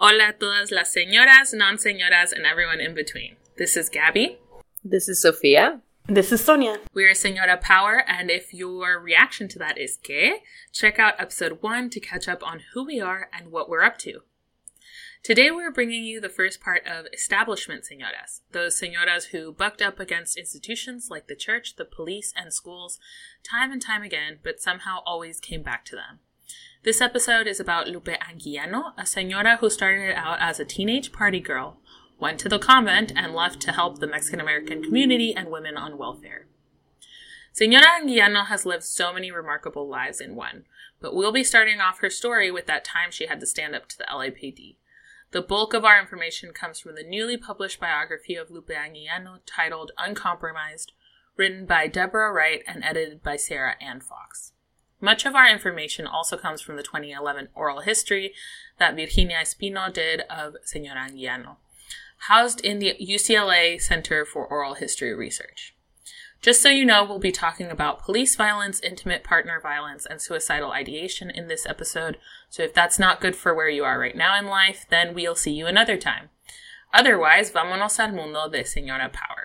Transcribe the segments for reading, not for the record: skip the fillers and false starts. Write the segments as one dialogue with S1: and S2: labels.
S1: Hola a todas las señoras, non-señoras, and everyone in between. This is Gabby.
S2: This is Sophia.
S3: This is Sonia.
S1: We are Señora Power, and if your reaction to that is que, check out episode 1 to catch up on who we are and what we're up to. Today we're bringing you the first part of establishment señoras, those señoras who bucked up against institutions like the church, the police, and schools time and time again, but somehow always came back to them. This episode is about Lupe Anguiano, a señora who started out as a teenage party girl, went to the convent, and left to help the Mexican-American community and women on welfare. Señora Anguiano has lived so many remarkable lives in one, but we'll be starting off her story with that time she had to stand up to the LAPD. The bulk of our information comes from the newly published biography of Lupe Anguiano titled Uncompromised, written by Deborah Wright and edited by Sarah Ann Fox. Much of our information also comes from the 2011 oral history that Virginia Espino did of Señora Anguiano, housed in the UCLA Center for Oral History Research. Just so you know, we'll be talking about police violence, intimate partner violence, and suicidal ideation in this episode, so if that's not good for where you are right now in life, then we'll see you another time. Otherwise, vámonos al mundo de Señora Power.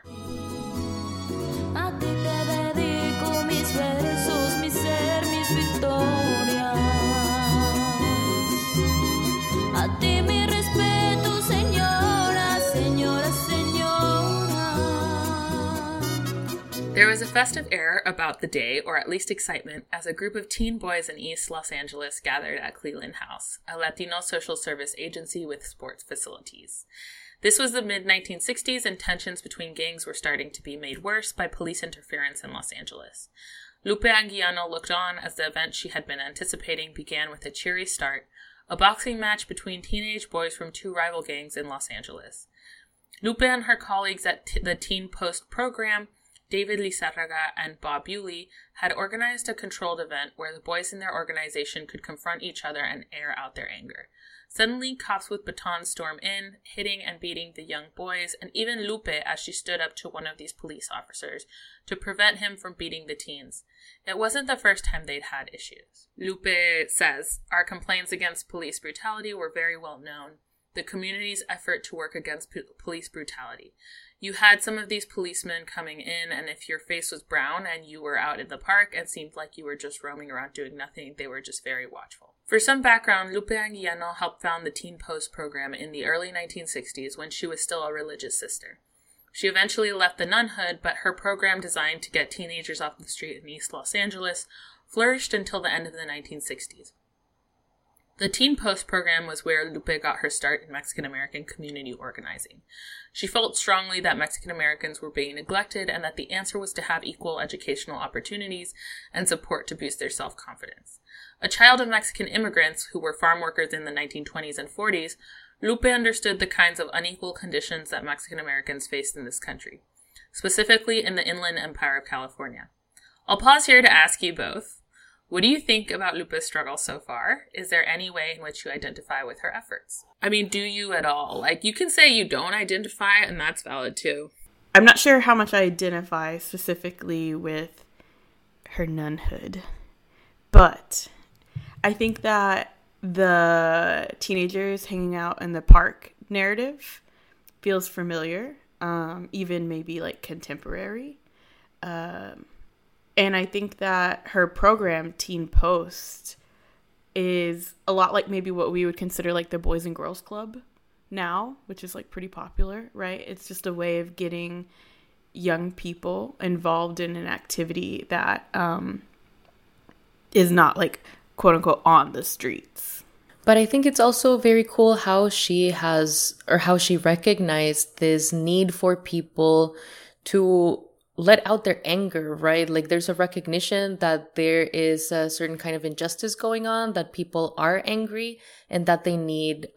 S1: There was a festive air about the day, or at least excitement, as a group of teen boys in East Los Angeles gathered at Cleland House, a Latino social service agency with sports facilities. This was the mid-1960s, and tensions between gangs were starting to be made worse by police interference in Los Angeles. Lupe Anguiano looked on as the event she had been anticipating began with a cheery start, a boxing match between teenage boys from two rival gangs in Los Angeles. Lupe and her colleagues at the Teen Post program, David Lizarraga and Bob Bewley, had organized a controlled event where the boys in their organization could confront each other and air out their anger. Suddenly, cops with batons stormed in, hitting and beating the young boys, and even Lupe as she stood up to one of these police officers to prevent him from beating the teens. It wasn't the first time they'd had issues. Lupe says, "Our complaints against police brutality were very well known. The community's effort to work against police brutality. You had some of these policemen coming in, and if your face was brown and you were out in the park and seemed like you were just roaming around doing nothing, they were just very watchful." For some background, Lupe Anguiano helped found the Teen Post program in the early 1960s when she was still a religious sister. She eventually left the nunhood, but her program designed to get teenagers off the street in East Los Angeles flourished until the end of the 1960s. The Teen Post program was where Lupe got her start in Mexican-American community organizing. She felt strongly that Mexican-Americans were being neglected and that the answer was to have equal educational opportunities and support to boost their self-confidence. A child of Mexican immigrants who were farm workers in the 1920s and 40s, Lupe understood the kinds of unequal conditions that Mexican-Americans faced in this country, specifically in the Inland Empire of California. I'll pause here to ask you both, what do you think about Lupe's struggle so far? Is there any way in which you identify with her efforts? I mean, do you at all? Like, you can say you don't identify, and that's valid too.
S3: I'm not sure how much I identify specifically with her nunhood, but I think that the teenagers hanging out in the park narrative feels familiar, even maybe like contemporary. And I think that her program, Teen Post, is a lot like maybe what we would consider like the Boys and Girls Club now, which is like pretty popular, right? It's just a way of getting young people involved in an activity that is not like quote unquote on the streets.
S2: But I think it's also very cool how she recognized this need for people to let out their anger, right? Like there's a recognition that there is a certain kind of injustice going on, that people are angry and that they need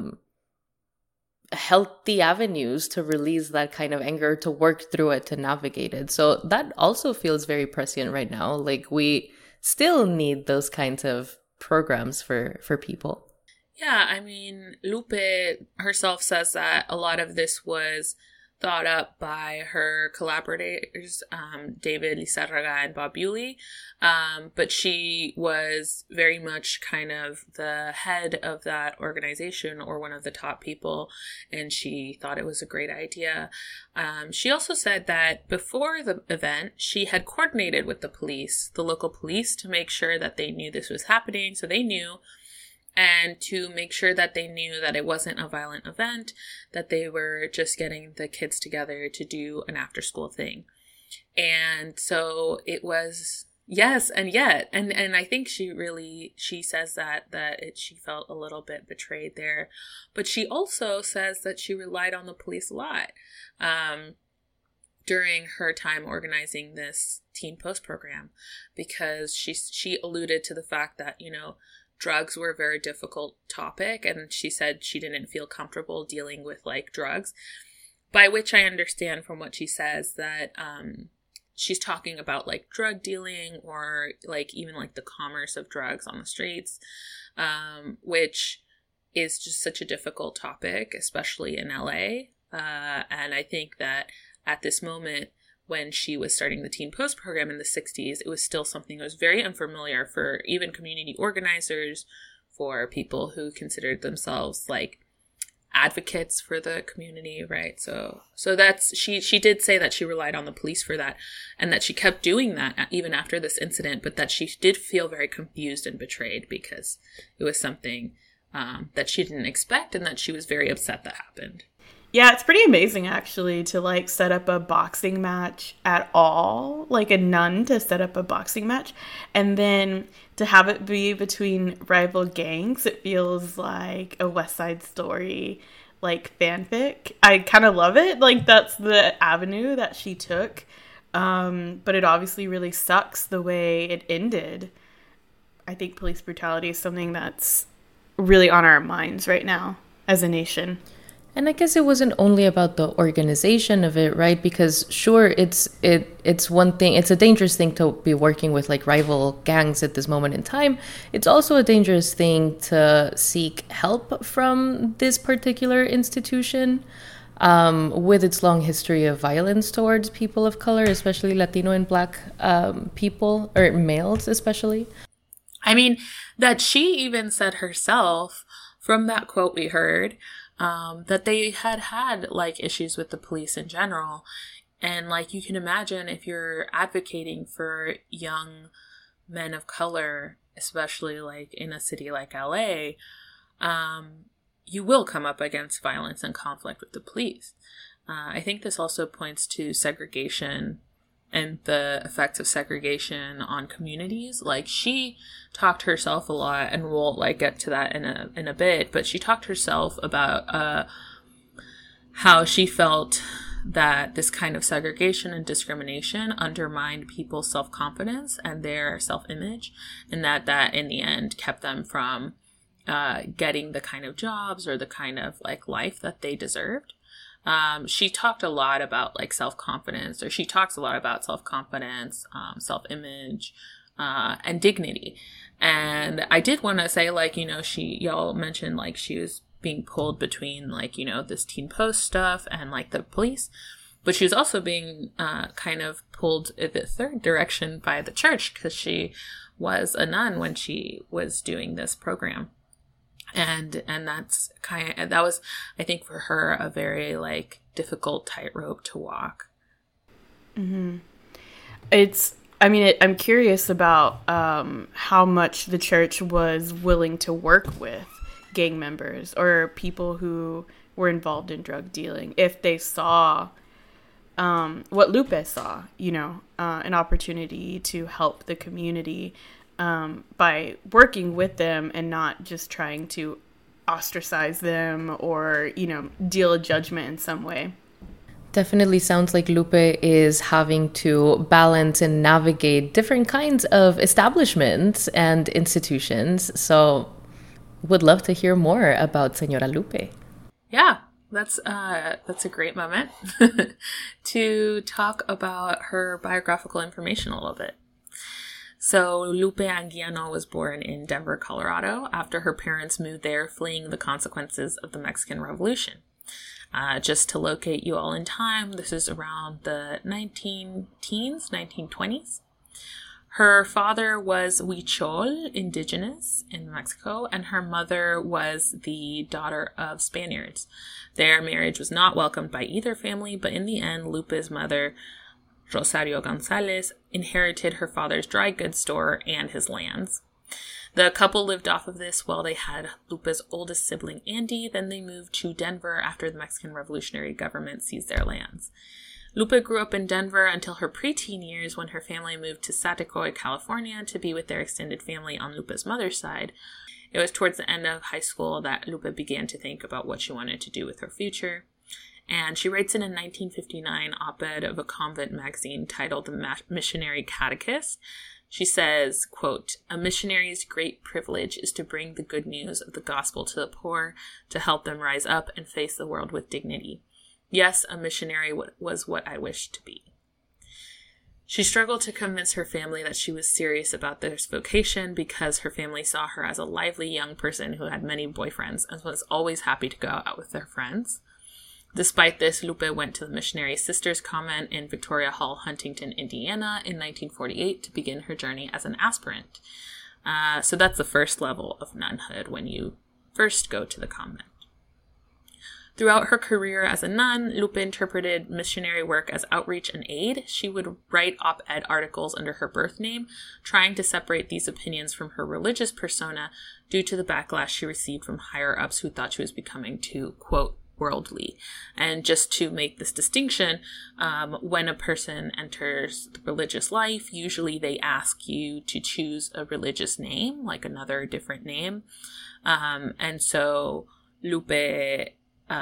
S2: healthy avenues to release that kind of anger, to work through it, to navigate it. So that also feels very prescient right now. Like we still need those kinds of programs for people.
S1: Yeah, I mean, Lupe herself says that a lot of this was thought up by her collaborators, David Lizarraga and Bob Bewley. But she was very much kind of the head of that organization, or one of the top people, and she thought it was a great idea. She also said that before the event, she had coordinated with the police, the local police, to make sure that they knew this was happening, so they knew, and to make sure that they knew that it wasn't a violent event, that they were just getting the kids together to do an after-school thing. And so it was, yes, and yet, and I think she says that she felt a little bit betrayed there, but she also says that she relied on the police a lot during her time organizing this Teen Post program, because she alluded to the fact that, you know, drugs were a very difficult topic, and she said she didn't feel comfortable dealing with, like, drugs, by which I understand from what she says that she's talking about, like, drug dealing, or, like, even, like, the commerce of drugs on the streets, which is just such a difficult topic, especially in LA. And I think that at this moment, when she was starting the Teen Post program in the 60s, it was still something that was very unfamiliar for even community organizers, for people who considered themselves like advocates for the community, right? So that's, she did say that she relied on the police for that, and that she kept doing that even after this incident, but that she did feel very confused and betrayed, because it was something that she didn't expect, and that she was very upset that happened.
S3: Yeah, it's pretty amazing, actually, to, like, set up a boxing match at all. Like, a nun to set up a boxing match. And then to have it be between rival gangs, it feels like a West Side Story, like, fanfic. I kind of love it. Like, that's the avenue that she took. But it obviously really sucks the way it ended. I think police brutality is something that's really on our minds right now as a nation.
S2: And I guess it wasn't only about the organization of it, right? Because sure, it's one thing, it's a dangerous thing to be working with, like, rival gangs at this moment in time. It's also a dangerous thing to seek help from this particular institution, with its long history of violence towards people of color, especially Latino and Black people, or males especially.
S1: I mean, that she even said herself, from that quote we heard, that they had like issues with the police in general. And, like, you can imagine if you're advocating for young men of color, especially, like, in a city like LA, you will come up against violence and conflict with the police. I think this also points to segregation and the effects of segregation on communities. Like, she talked herself a lot, and we'll, like, get to that in a bit, but she talked herself about how she felt that this kind of segregation and discrimination undermined people's self-confidence and their self-image, and that in the end kept them from getting the kind of jobs or the kind of, like, life that they deserved. She talked a lot about, like, self-confidence, or she talks a lot about self-confidence, self-image, and dignity. And I did want to say, like, you know, y'all mentioned, like, she was being pulled between, like, you know, this Teen Post stuff and, like, the police, but she was also being kind of pulled in the third direction by the church, because she was a nun when she was doing this program. And that's that was, I think, for her, a very, like, difficult tightrope to walk.
S3: Mm-hmm. I'm curious about how much the church was willing to work with gang members or people who were involved in drug dealing, if they saw what Lupe saw, you know, an opportunity to help the community by working with them and not just trying to ostracize them or, you know, deal a judgment in some way.
S2: Definitely sounds like Lupe is having to balance and navigate different kinds of establishments and institutions. So would love to hear more about Señora Lupe.
S1: Yeah, that's a great moment to talk about her biographical information a little bit. So Lupe Anguiano was born in Denver, Colorado, after her parents moved there fleeing the consequences of the Mexican Revolution. Just to locate you all in time, this is around the 1920s. Her father was Huichol, indigenous in Mexico, and her mother was the daughter of Spaniards. Their marriage was not welcomed by either family, but in the end, Lupe's mother, Rosario Gonzalez, inherited her father's dry goods store and his lands. The couple lived off of this while they had Lupe's oldest sibling, Andy. Then they moved to Denver after the Mexican Revolutionary government seized their lands. Lupe grew up in Denver until her preteen years when her family moved to Saticoy, California to be with their extended family on Lupe's mother's side. It was towards the end of high school that Lupe began to think about what she wanted to do with her future. And she writes in a 1959 op-ed of a convent magazine titled The Missionary Catechist. She says, quote, "A missionary's great privilege is to bring the good news of the gospel to the poor, to help them rise up and face the world with dignity. Yes, a missionary was what I wished to be." She struggled to convince her family that she was serious about this vocation because her family saw her as a lively young person who had many boyfriends and was always happy to go out with their friends. Despite this, Lupe went to the Missionary Sisters Convent in Victoria Hall, Huntington, Indiana in 1948 to begin her journey as an aspirant. So that's the first level of nunhood when you first go to the convent. Throughout her career as a nun, Lupe interpreted missionary work as outreach and aid. She would write op-ed articles under her birth name, trying to separate these opinions from her religious persona due to the backlash she received from higher-ups who thought she was becoming too, quote, worldly. And just to make this distinction, when a person enters the religious life, usually they ask you to choose a religious name, like another different name. And so Lupe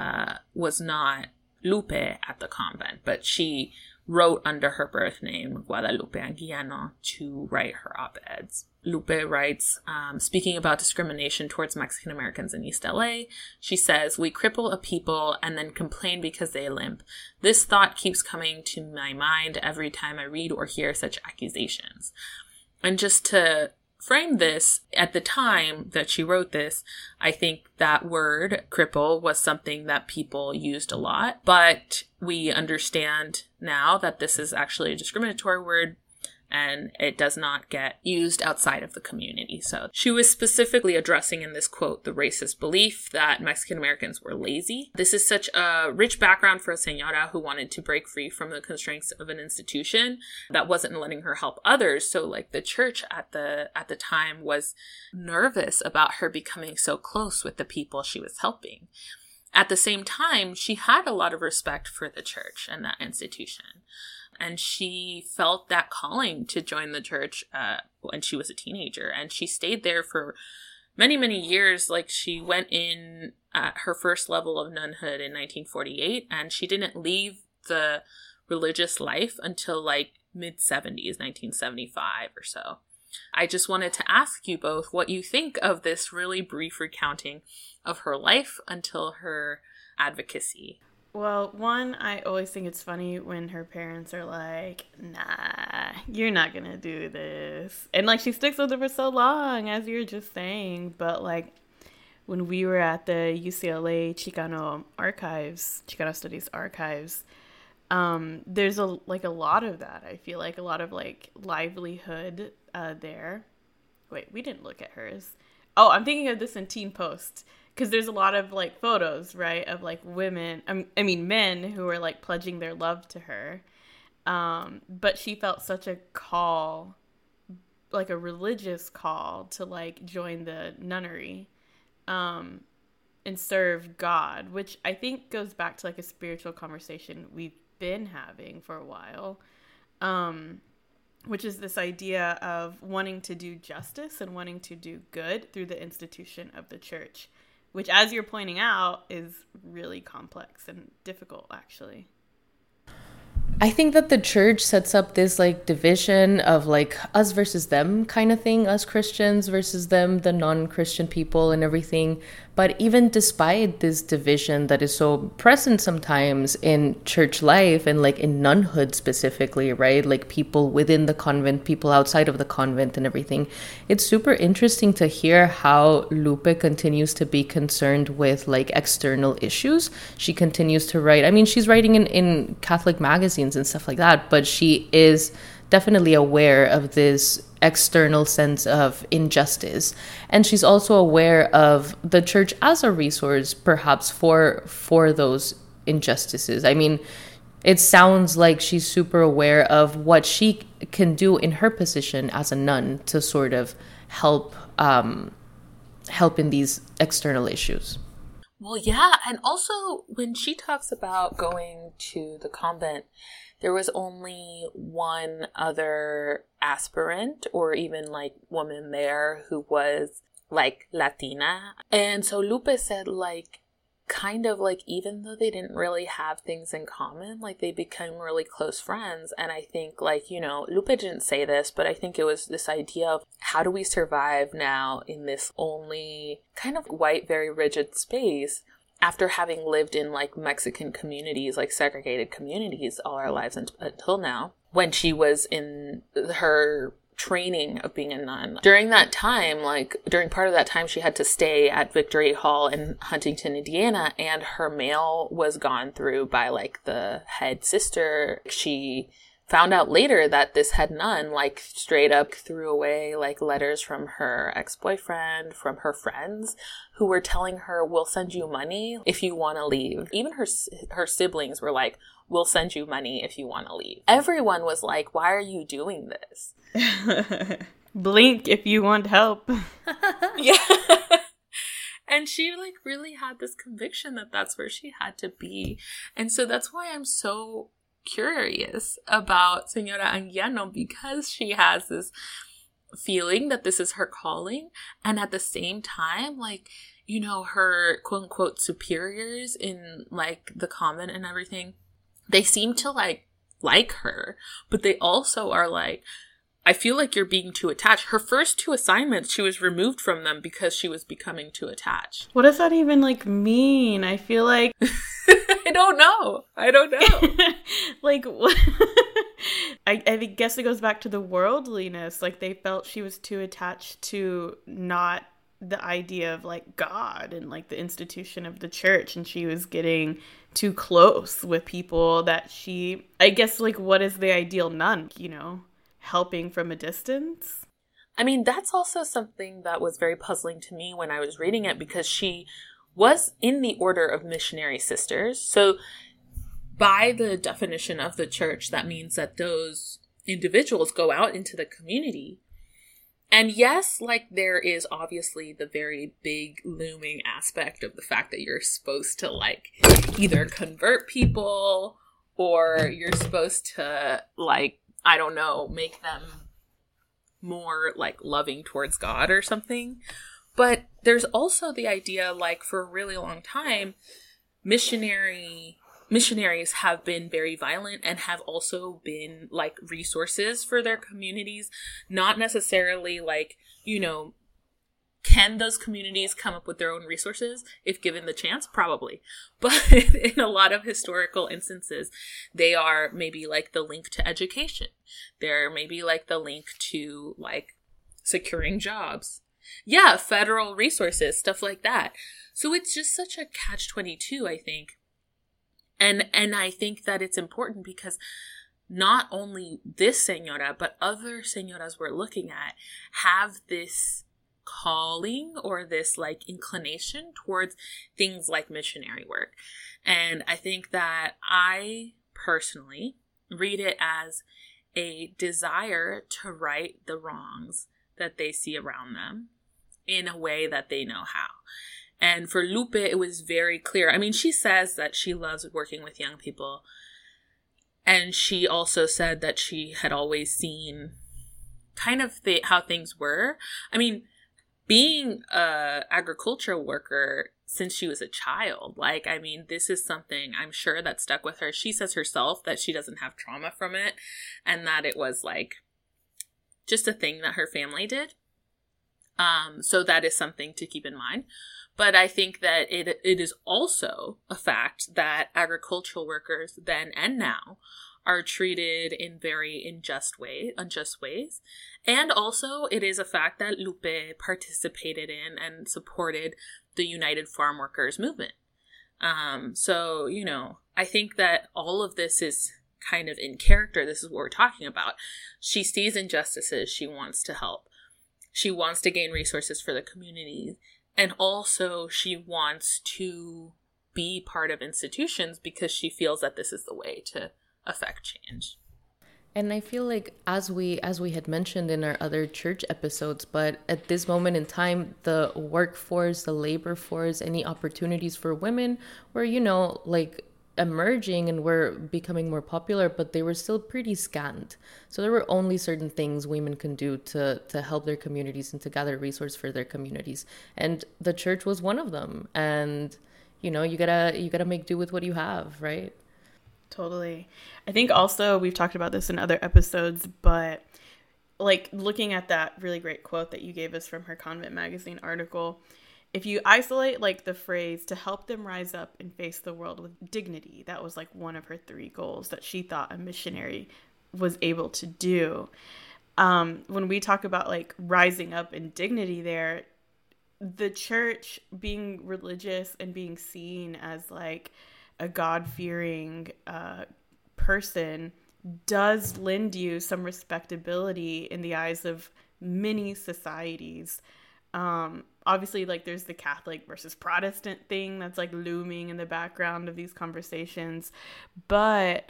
S1: was not Lupe at the convent, but she wrote under her birth name, Guadalupe Anguiano, to write her op-eds. Lupe writes, speaking about discrimination towards Mexican Americans in East LA, she says, "We cripple a people and then complain because they limp. This thought keeps coming to my mind every time I read or hear such accusations." And just to frame this, at the time that she wrote this, I think that word, cripple, was something that people used a lot. But we understand now that this is actually a discriminatory word, and it does not get used outside of the community. So she was specifically addressing in this quote the racist belief that Mexican Americans were lazy. This is such a rich background for a señora who wanted to break free from the constraints of an institution that wasn't letting her help others. So like the church at the time was nervous about her becoming so close with the people she was helping. At the same time, she had a lot of respect for the church and that institution. And she felt that calling to join the church when she was a teenager. And she stayed there for many, many years. Like, she went in at her first level of nunhood in 1948. And she didn't leave the religious life until, like, mid-70s, 1975 or so. I just wanted to ask you both what you think of this really brief recounting of her life until her advocacy.
S3: Well, one, I always think it's funny when her parents are like, "Nah, you're not gonna do this." And, like, she sticks with it for so long, as you were just saying. But, like, when we were at the UCLA Chicano Studies Archives, there's a lot of that. I feel like a lot of, like, livelihood there. Wait, we didn't look at hers. Oh, I'm thinking of this in Teen Post. Because there's a lot of, like, photos, right, of, like, men who are, like, pledging their love to her. But she felt such a call, like a religious call to, like, join the nunnery and serve God, which I think goes back to, like, a spiritual conversation we've been having for a while, which is this idea of wanting to do justice and wanting to do good through the institution of the church. Which, as you're pointing out, is really complex and difficult, actually.
S2: I think that the church sets up this, like, division of, like, us versus them kind of thing, us Christians versus them, the non-Christian people and everything. But even despite this division that is so present sometimes in church life and like in nunhood specifically, right? Like people within the convent, people outside of the convent and everything. It's super interesting to hear how Lupe continues to be concerned with like external issues. She continues to write. I mean, she's writing in Catholic magazines and stuff like that, but she is definitely aware of this external sense of injustice, and she's also aware of the church as a resource perhaps for those injustices. I mean, it sounds like she's super aware of what she can do in her position as a nun to sort of help in these external issues.
S1: Well, yeah, and also when she talks about going to the convent, there was only one other aspirant or even like woman there who was like Latina. And so Lupe said like, kind of like, even though they didn't really have things in common, like they became really close friends. And I think like, you know, Lupe didn't say this, but I think it was this idea of how do we survive now in this only kind of white, very rigid space after having lived in like Mexican communities, like segregated communities all our lives until now, when she was in her training of being a nun. During that time, like during part of that time, she had to stay at Victory Hall in Huntington, Indiana, and her mail was gone through by like the head sister. She found out later that this head nun like straight up threw away like letters from her ex-boyfriend, from her friends who were telling her, we'll send you money if you want to leave. Even her siblings were like, we'll send you money if you want to leave. Everyone was like, why are you doing this?
S3: Blink if you want help.
S1: Yeah. And she like really had this conviction that that's where she had to be. And so that's why I'm so curious about Senora Anguiano, because she has this feeling that this is her calling, and at the same time, like, you know, her quote unquote superiors in like the convent and everything, they seem to like her, but they also are like, I feel like you're being too attached. Her first 2 assignments, she was removed from them because she was becoming too attached.
S3: What does that even like mean? I feel like
S1: I don't know.
S3: like what? I guess it goes back to the worldliness. Like they felt she was too attached to not the idea of like God and like the institution of the church, and she was getting too close with people that she, I guess, like, what is the ideal nun, you know, helping from a distance?
S1: I mean, that's also something that was very puzzling to me when I was reading it, because she was in the order of missionary sisters. So by the definition of the church, that means that those individuals go out into the community. And yes, like, there is obviously the very big looming aspect of the fact that you're supposed to, like, either convert people or you're supposed to, like, I don't know, make them more, like, loving towards God or something. But there's also the idea, like, for a really long time, missionaries have been very violent and have also been like resources for their communities. Not necessarily like, you know, can those communities come up with their own resources if given the chance? Probably. But in a lot of historical instances, they are maybe like the link to education. They're maybe like the link to like securing jobs. Yeah, federal resources, stuff like that. So it's just such a catch-22, I think. And I think that it's important because not only this senora, but other senoras we're looking at have this calling or this like inclination towards things like missionary work. And I think that I personally read it as a desire to right the wrongs that they see around them in a way that they know how. And for Lupe, it was very clear. I mean, she says that she loves working with young people. And she also said that she had always seen kind of how things were. I mean, being an agricultural worker since she was a child, like, I mean, this is something I'm sure that stuck with her. She says herself that she doesn't have trauma from it and that it was like just a thing that her family did. So that is something to keep in mind. But I think that it is also a fact that agricultural workers then and now are treated in very unjust ways. And also it is a fact that Lupe participated in and supported the United Farm Workers movement. So, you know, I think that all of this is kind of in character. This is what we're talking about. She sees injustices. She wants to help. She wants to gain resources for the community. And also she wants to be part of institutions because she feels that this is the way to affect change.
S2: And I feel like as we had mentioned in our other church episodes, but at this moment in time, the workforce, the labor force, any opportunities for women were, you know, like emerging and were becoming more popular, but they were still pretty scant. So there were only certain things women can do to help their communities and to gather resources for their communities. And the church was one of them. And, you know, you gotta make do with what you have, right?
S3: Totally. I think also we've talked about this in other episodes, but like looking at that really great quote that you gave us from her Convent Magazine article, if you isolate like the phrase to help them rise up and face the world with dignity, that was like one of her 3 goals that she thought a missionary was able to do. When we talk about like rising up in dignity there, the church being religious and being seen as like a God-fearing person does lend you some respectability in the eyes of many societies. Obviously, like there's the Catholic versus Protestant thing that's like looming in the background of these conversations. But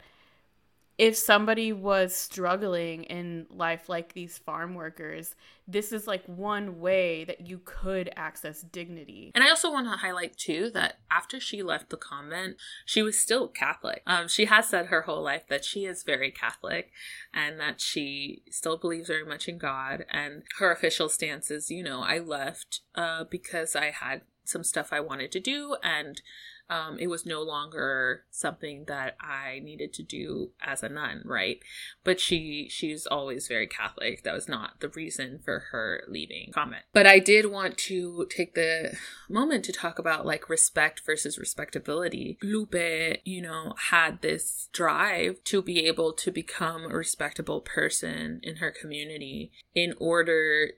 S3: if somebody was struggling in life like these farm workers, this is like one way that you could access dignity.
S1: And I also want to highlight too that after she left the convent, she was still Catholic. She has said her whole life that she is very Catholic and that she still believes very much in God. And her official stance is, you know, I left because I had some stuff I wanted to do, and it was no longer something that I needed to do as a nun, right? But she's always very Catholic. That was not the reason for her leaving convent. But I did want to take the moment to talk about like respect versus respectability. Lupe, you know, had this drive to be able to become a respectable person in her community in order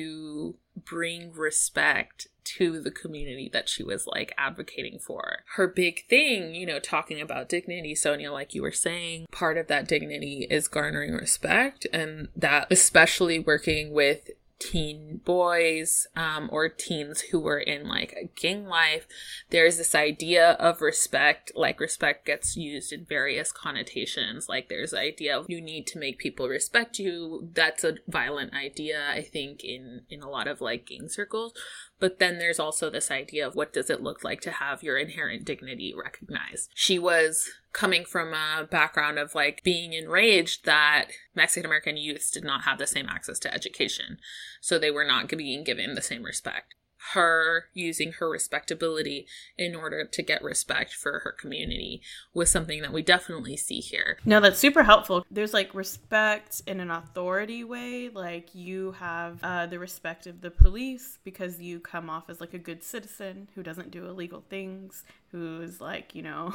S1: to bring respect to the community that she was like advocating for. Her big thing, you know, talking about dignity, Sonia, like you were saying, part of that dignity is garnering respect, and that especially working with teen boys or teens who were in like a gang life, there's this idea of respect. Like respect gets used in various connotations. Like there's the idea of you need to make people respect you. That's a violent idea, I think, in a lot of like gang circles. But then there's also this idea of what does it look like to have your inherent dignity recognized. She was coming from a background of like being enraged that Mexican American youths did not have the same access to education. So they were not being given the same respect. Her using her respectability in order to get respect for her community was something that we definitely see here.
S3: No, that's super helpful. There's like respect in an authority way. Like you have the respect of the police because you come off as like a good citizen who doesn't do illegal things, who's like, you know,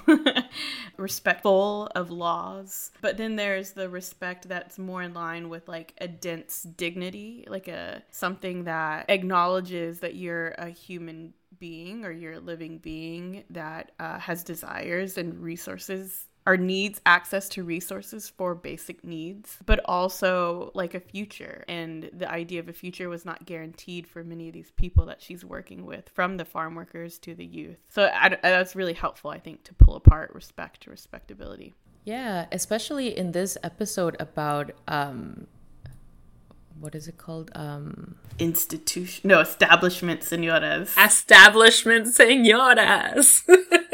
S3: respectful of laws. But then there's the respect that's more in line with like a dense dignity, like something that acknowledges that you're a human being or you're a living being that has desires and resources or needs access to resources for basic needs, but also like a future. And the idea of a future was not guaranteed for many of these people that she's working with, from the farm workers to the youth. So that's really helpful, I think, to pull apart respect to respectability.
S2: Yeah, especially in this episode about what is it called?
S3: Establishment señoras.
S1: Establishment señoras.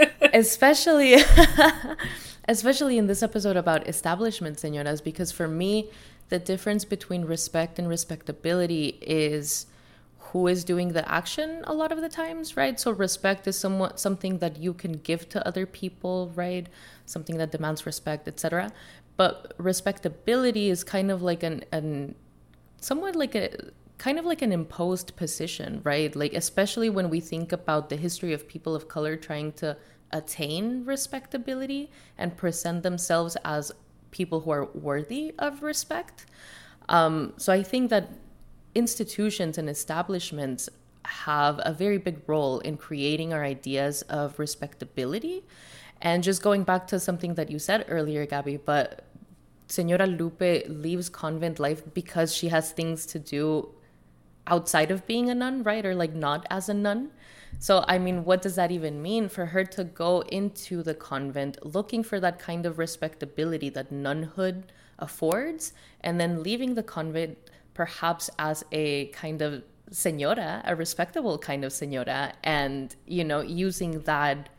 S2: Especially in this episode about establishment señoras, because for me, the difference between respect and respectability is who is doing the action a lot of the times, right? So respect is something that you can give to other people, right? Something that demands respect, etc. But respectability is kind of like somewhat like kind of like an imposed position, right? Like, especially when we think about the history of people of color trying to attain respectability and present themselves as people who are worthy of respect. So I think that institutions and establishments have a very big role in creating our ideas of respectability. And just going back to something that you said earlier, Gabby, but Senora Lupe leaves convent life because she has things to do outside of being a nun, right? Or like not as a nun. So, I mean, what does that even mean for her to go into the convent looking for that kind of respectability that nunhood affords, and then leaving the convent perhaps as a kind of senora, a respectable kind of senora, and, you know, using that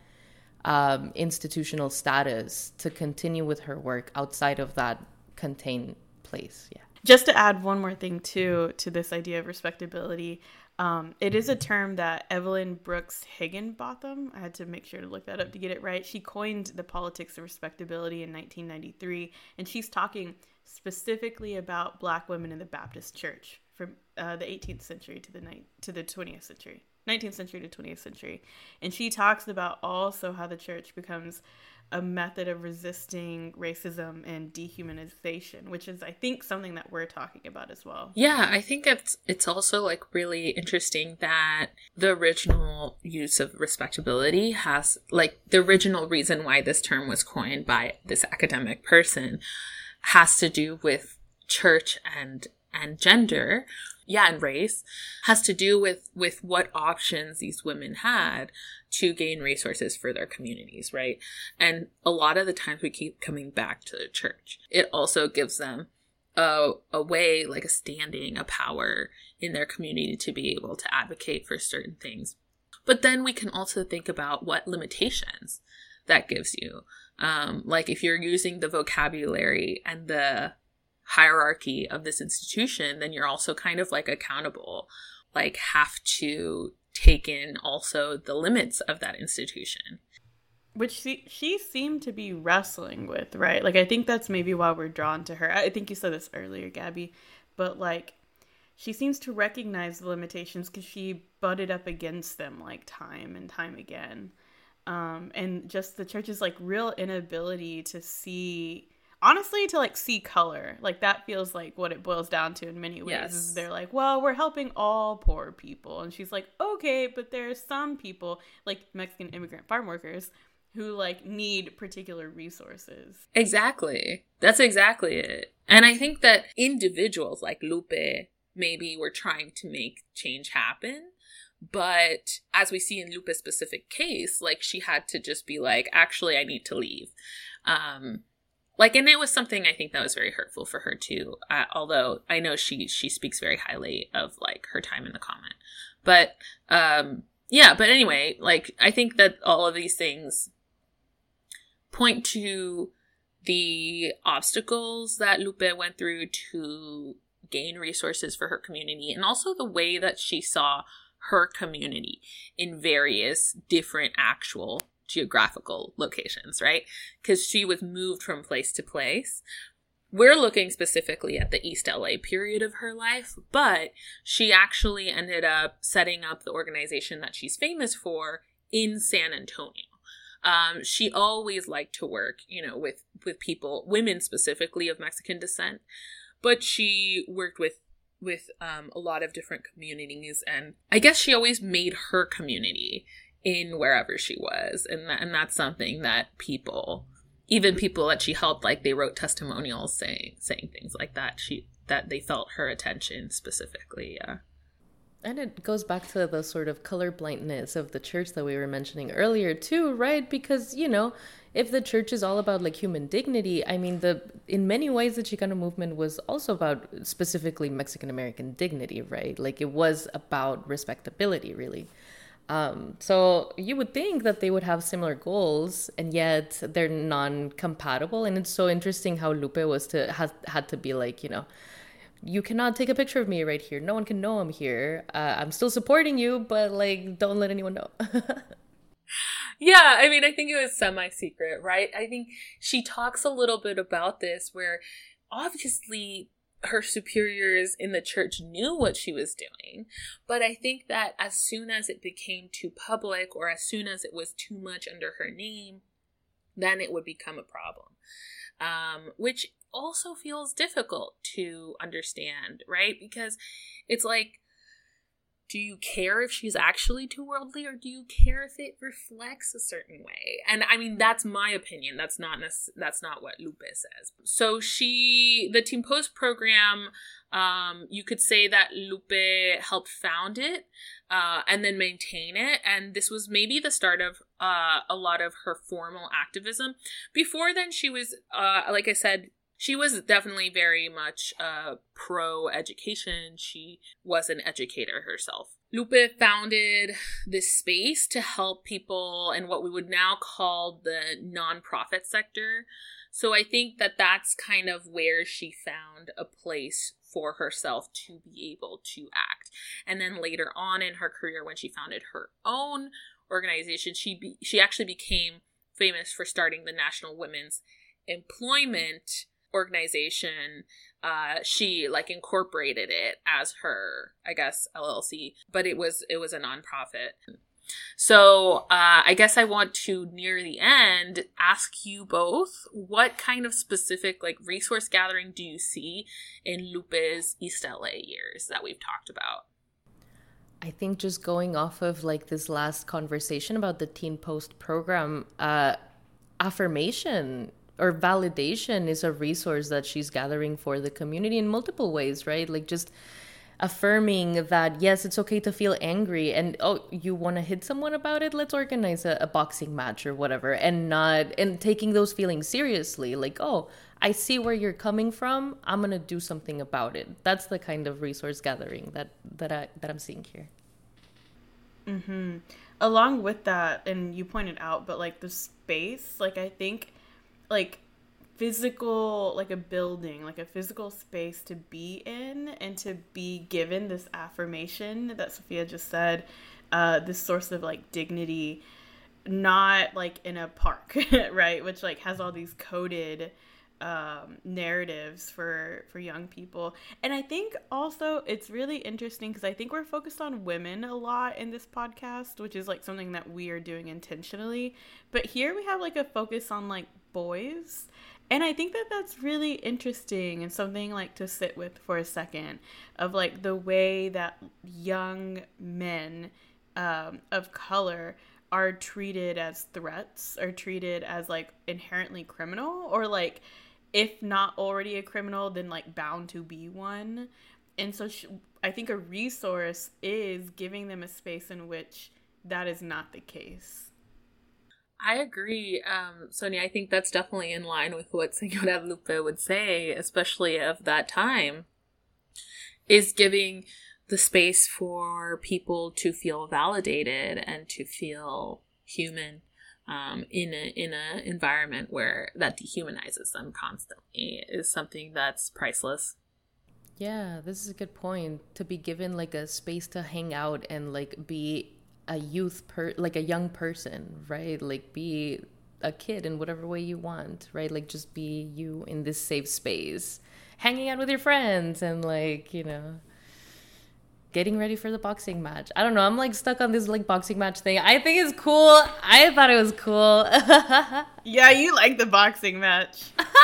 S2: institutional status to continue with her work outside of that contained place. Yeah.
S3: Just to add one more thing to this idea of respectability, it is a term that Evelyn Brooks Higginbotham, I had to make sure to look that up to get it right. She coined the politics of respectability in 1993, and she's talking specifically about Black women in the Baptist Church from the 18th century to the 20th century. 19th century to 20th century. And she talks about also how the church becomes a method of resisting racism and dehumanization, which is, I think, something that we're talking about as well.
S1: Yeah, I think it's also like really interesting that the original use of respectability has, like, the original reason why this term was coined by this academic person has to do with church and gender. Yeah, and race has to do with what options these women had to gain resources for their communities, right? And a lot of the times we keep coming back to the church. It also gives them a way, like a standing, a power in their community to be able to advocate for certain things. But then we can also think about what limitations that gives you. Like if you're using the vocabulary and the hierarchy of this institution, then you're also kind of like accountable, like have to take in also the limits of that institution.
S3: Which she seemed to be wrestling with, right? Like, I think that's maybe why we're drawn to her. I think you said this earlier, Gabby, but like, she seems to recognize the limitations because she butted up against them like time and time again. And just the church's like real inability to see, honestly, to like see color. Like that feels like what it boils down to in many ways.
S1: Yes.
S3: Is they're like, well, we're helping all poor people. And she's like, okay, but there's some people like Mexican immigrant farm workers who like need particular resources.
S1: Exactly. That's exactly it. And I think that individuals like Lupe maybe were trying to make change happen. But as we see in Lupe's specific case, like she had to just be like, actually, I need to leave. Like, and it was something I think that was very hurtful for her too. Although I know she speaks very highly of like her time in the convent. But, yeah, but anyway, like, I think that all of these things point to the obstacles that Lupe went through to gain resources for her community, and also the way that she saw her community in various different actual geographical locations, right? Because she was moved from place to place. We're looking specifically at the East LA period of her life, but she actually ended up setting up the organization that she's famous for in San Antonio. She always liked to work, you know, with people, women specifically of Mexican descent, but she worked with a lot of different communities, and I guess she always made her community in wherever she was, and that's something that people that she helped, like they wrote testimonials saying things like that, that they felt her attention specifically. Yeah.
S2: And it goes back to the sort of colorblindness of the church that we were mentioning earlier too, right? Because, you know, if the church is all about like human dignity, I mean, in many ways the Chicano movement was also about specifically Mexican American dignity, right? Like it was about respectability, really. So you would think that they would have similar goals, and yet they're non-compatible. And it's so interesting how Lupe had to be like, you know, you cannot take a picture of me right here. No one can know I'm here. I'm still supporting you, but like, don't let anyone know.
S1: Yeah, I mean, I think it was semi-secret, right? I think she talks a little bit about this, where obviously her superiors in the church knew what she was doing. But I think that as soon as it became too public, or as soon as it was too much under her name, then it would become a problem. Which also feels difficult to understand, right? Because it's like, do you care if she's actually too worldly, or do you care if it reflects a certain way? And I mean, that's my opinion. That's not what Lupe says. So the Teen Post program, you could say that Lupe helped found it, and then maintain it. And this was maybe the start of a lot of her formal activism. Before then, she was, like I said, she was definitely very much pro-education. She was an educator herself. Lupe founded this space to help people in what we would now call the nonprofit sector. So I think that that's kind of where she found a place for herself to be able to act. And then later on in her career, when she founded her own organization, she actually became famous for starting the National Women's Employment Organization. She incorporated it as her, I guess, LLC, but it was a nonprofit. So I guess I want to, near the end, ask you both, what kind of specific resource gathering do you see in Lupe's East LA years that we've talked about?
S2: I think just going off of this last conversation about the Teen Post program, affirmation or validation is a resource that she's gathering for the community in multiple ways, right? Just affirming that, yes, it's okay to feel angry, and, oh, you want to hit someone about it? Let's organize a boxing match or whatever, and taking those feelings seriously. Oh, I see where you're coming from. I'm going to do something about it. That's the kind of resource gathering that I'm seeing here.
S3: Mm-hmm. Along with that, and you pointed out, but the space, I think physical, a building, a physical space to be in and to be given this affirmation that Sophia just said, this source of dignity, not in a park, right? Which has all these coded narratives for young people. And I think also it's really interesting because I think we're focused on women a lot in this podcast, which is something that we are doing intentionally. But here we have a focus on boys. And I think that that's really interesting and something to sit with for a second, of the way that young men of color are treated as threats, are treated as inherently criminal, or if not already a criminal, then bound to be one. And so I think a resource is giving them a space in which that is not the case.
S1: I agree, Sonia. I think that's definitely in line with what Señora Lupe would say, especially of that time, is giving the space for people to feel validated and to feel human in a environment where that dehumanizes them constantly is something that's priceless.
S2: Yeah, this is a good point. To be given a space to hang out and be a a young person, right? Be a kid in whatever way you want, right? Just be you in this safe space, hanging out with your friends and getting ready for the boxing match. I don't know, I'm stuck on this boxing match thing. I think it's cool. I thought it was cool.
S3: Yeah, you like the boxing match.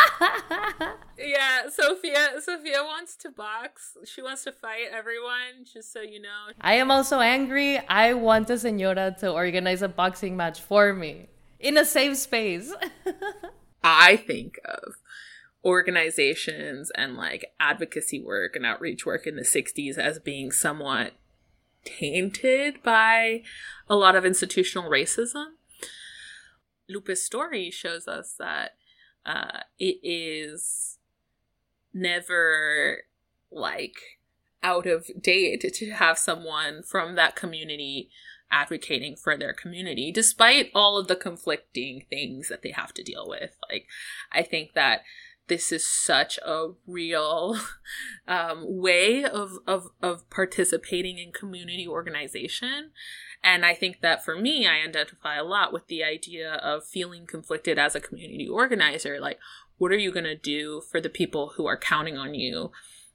S1: Yeah, Sophia wants to box. She wants to fight everyone, just so you know.
S2: I am also angry. I want a señora to organize a boxing match for me in a safe space.
S1: I think of organizations and advocacy work and outreach work in the 60s as being somewhat tainted by a lot of institutional racism. Lupe's story shows us that it is never out of date to have someone from that community advocating for their community, despite all of the conflicting things that they have to deal with. I think that this is such a real way of participating in community organization. And I think that for me, I identify a lot with the idea of feeling conflicted as a community organizer. What are you going to do for the people who are counting on you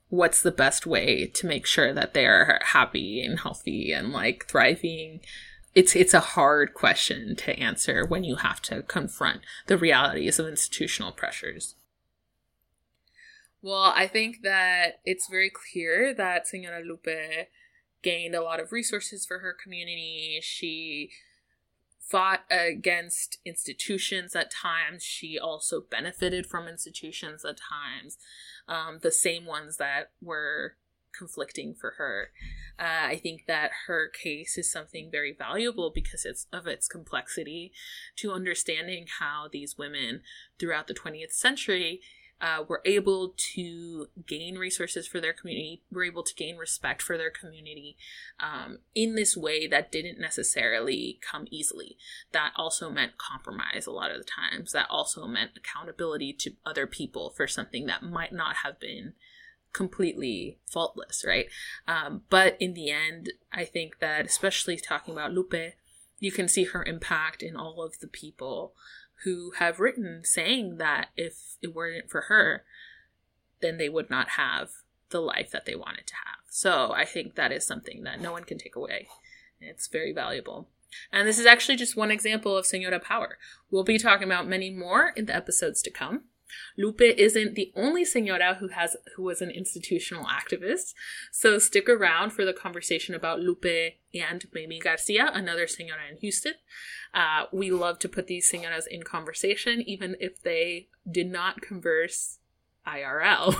S1: what's the best way to make sure that they're happy and healthy and like thriving. It's a hard question to answer when you have to confront the realities of institutional pressures. Well, I think that it's very clear that Señora Lupe gained a lot of resources for her community. She fought against institutions at times. She also benefited from institutions at times, the same ones that were conflicting for her. I think that her case is something very valuable because of its complexity to understanding how these women throughout the 20th century were able to gain resources for their community, were able to gain respect for their community in this way that didn't necessarily come easily. That also meant compromise a lot of the times. That also meant accountability to other people for something that might not have been completely faultless, right? But in the end, I think that, especially talking about Lupe, you can see her impact in all of the people who have written saying that if it weren't for her, then they would not have the life that they wanted to have. So I think that is something that no one can take away. It's very valuable. And this is actually just one example of Señora Power. We'll be talking about many more in the episodes to come. Lupe isn't the only señora who was an institutional activist, so stick around for the conversation about Lupe and Mamie Garcia, another señora in Houston. We love to put these señoras in conversation, even if they did not converse IRL.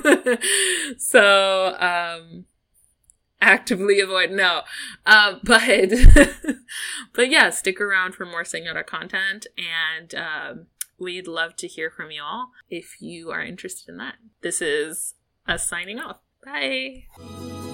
S1: So, actively avoid, no. But yeah, stick around for more señora content, and we'd love to hear from you all if you are interested in that. This is us signing off. Bye.